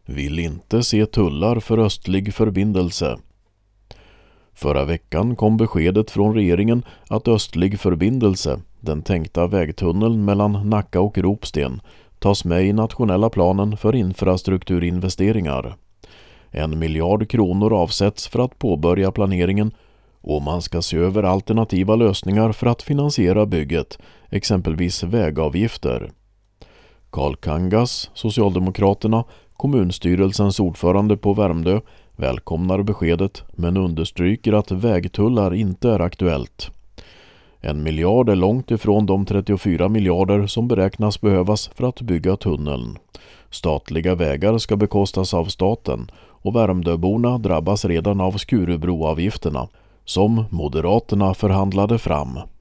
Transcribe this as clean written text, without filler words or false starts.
Vill inte se tullar för östlig förbindelse. Förra veckan kom beskedet från regeringen att östlig förbindelse, den tänkta vägtunneln mellan Nacka och Ropsten, tas med i nationella planen för infrastrukturinvesteringar. 1 miljard kronor avsätts för att påbörja planeringen och man ska se över alternativa lösningar för att finansiera bygget, exempelvis vägavgifter. Carl Kangas, Socialdemokraterna, kommunstyrelsens ordförande på Värmdö, välkomnar beskedet men understryker att vägtullar inte är aktuellt. 1 miljard är långt ifrån de 34 miljarder som beräknas behövas för att bygga tunneln. Statliga vägar ska bekostas av staten och Värmdöborna drabbas redan av Skurubroavgifterna som Moderaterna förhandlade fram.